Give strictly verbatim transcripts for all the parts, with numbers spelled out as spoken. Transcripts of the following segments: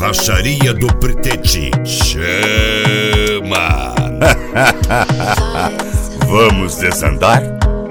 Borracharia do Pretete. Chama! Vamos desandar?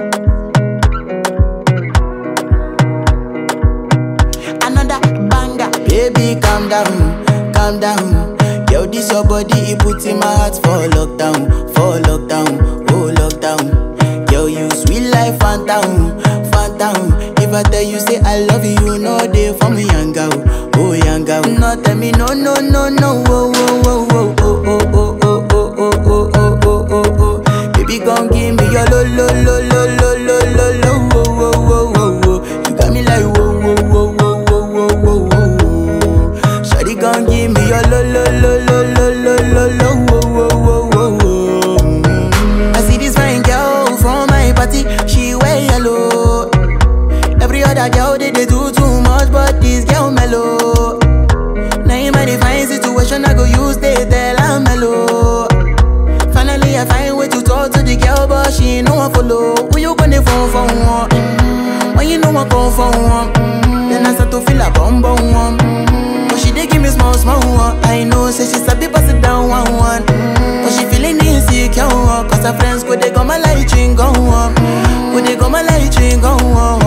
Another banger. Baby, calm down, calm down. Yo, this your body, it puts in my heart for lockdown, for lockdown, oh lockdown. Yo, you sweet life, phantom, phantom. If I tell you say I love you, no day for me, young girl, oh young girl. No tell me no, no, no, no, oh, oh, oh, oh, oh, oh, oh, oh, oh, oh, oh, oh, oh, oh, oh. Baby, gon' give me your lo, lo, lo, lo, lo, lo, lo, lo, oh, oh, oh, oh, oh. You got me like whoa, whoa, whoa, whoa, whoa, whoa, whoa, whoa. Shawty gon' give me your lo, lo, lo, lo, lo, lo, lo, lo, oh, oh, oh, oh, oh. I see this fine girl from my party, she wear yellow. Every other girl they, they do too much, but this girl mellow. Now in my divine situation, I go use they tell I'm mellow. Finally I find way to talk to the girl, but she ain't no one follow. Who you gonna phone for one? Mm-hmm. When you know I come for one, mm-hmm. Then I start to feel a bum bum one. Mm-hmm. But she dey give me small small one. I know say she sabi pass it down one one. Mm-hmm. But she feeling insecure, cause her friends go they go my light ring go on. Go they go my light ring go on.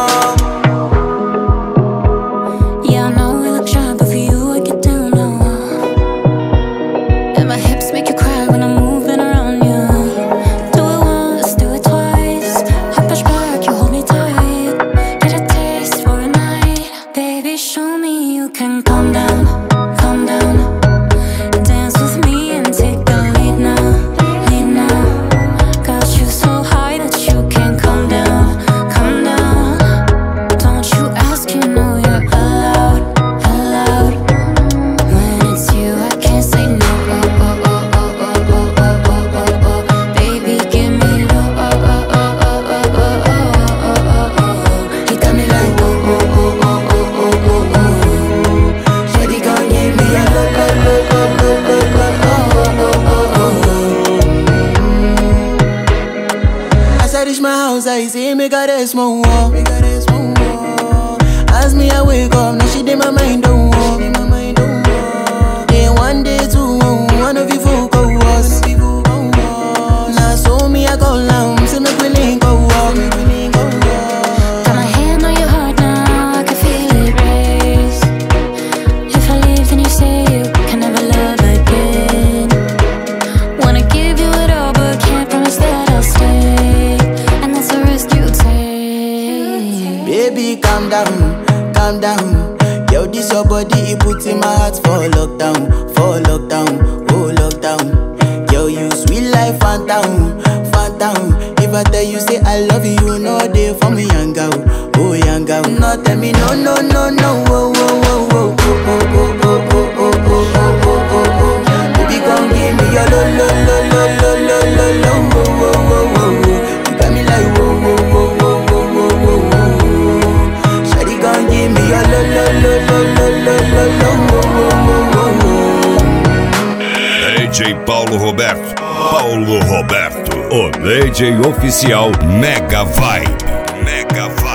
Yeah, I know we look shy, but for you I get down low. And my hips make you cry when I'm moving around you. Do it once, do it twice. I push back, you hold me tight. Get a taste for a night. Baby, show me you can calm down, calm down. Dance with me and take the lead now, lead now. Got you so high that you can't come down, come down. Don't you ask, you know you're allowed, allowed. When it's you, I can't say no. Oh, oh, oh, oh, oh, oh, oh, oh, oh, oh. Baby, give me low. Oh, oh, oh, oh, oh, oh, oh, oh, oh, oh. He got me like oh, oh, oh, oh, oh, oh, oh, oh. Shawty gon' give me a low, low, low, low, low, low, low, oh, oh, oh, oh, oh. As I reach my house, I see me got a small wall. As me I wake up, now she did my mind don't walk. Then one day two, one of you folk go was. Now so me I go down, see me willing go walk. Got my hand on your heart now, I can feel it race. If I leave, then you say you can never love again. Wanna give you it all, but can't promise that I'll stay. And that's the risk you take. Baby, calm down, calm down. Yo, this your body, it puts in my heart for lockdown, for lockdown, oh lockdown. Yo, you sweet life, phantom, phantom. If I tell you say I love you, no day for me, young girl, oh young girl. No tell me no, no, no, no, oh, oh, oh, oh, oh, oh, oh, oh, oh, oh, oh, oh, oh, oh, oh. Baby, gon' give me your lo, lo, lo, lo, lo, lo, lo, lo, oh, oh, oh, oh, oh. You got me like whoa, whoa, whoa, whoa, whoa, whoa, whoa, whoa. Shawty gon' give me your lo, lo, lo, lo, lo, lo, lo, lo, oh, oh, oh, oh, oh. D J Paulo Roberto. Paulo Roberto. O D J oficial Mega Vibe. Mega Vibe.